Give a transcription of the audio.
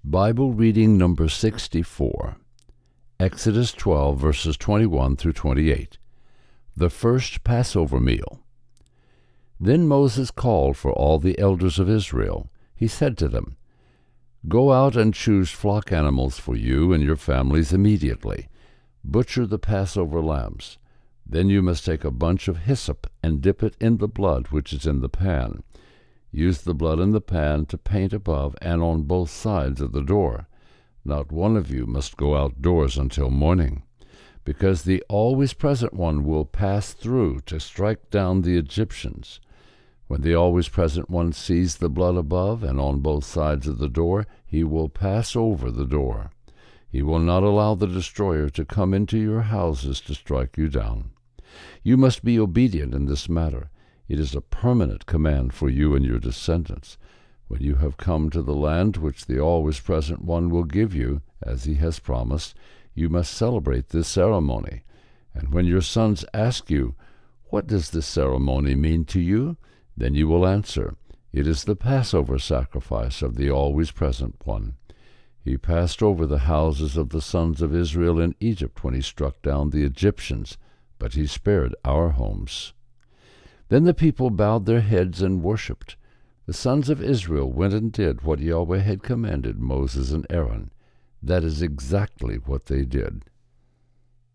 Bible reading number 64, Exodus 12, verses 21 through 28. The first Passover meal. Then Moses called for all the elders of Israel. He said to them, "Go out and choose flock animals for you and your families immediately. Butcher the Passover lambs. Then you must take a bunch of hyssop and dip it in the blood which is in the pan. Use the blood in the pan to paint above and on both sides of the door. Not one of you must go outdoors until morning, because the always present one will pass through to strike down the Egyptians. When the always present one sees the blood above and on both sides of the door, he will pass over the door. He will not allow the destroyer to come into your houses to strike you down. You must be obedient in this matter. It is a permanent command for you and your descendants. When you have come to the land which the always present one will give you, as he has promised, you must celebrate this ceremony. And when your sons ask you, 'What does this ceremony mean to you?' then you will answer, 'It is the Passover sacrifice of the always present one. He passed over the houses of the sons of Israel in Egypt when he struck down the Egyptians, but he spared our homes.' Then the people bowed their heads and worshipped. The sons of Israel went and did what Yahweh had commanded Moses and Aaron. That is exactly what they did.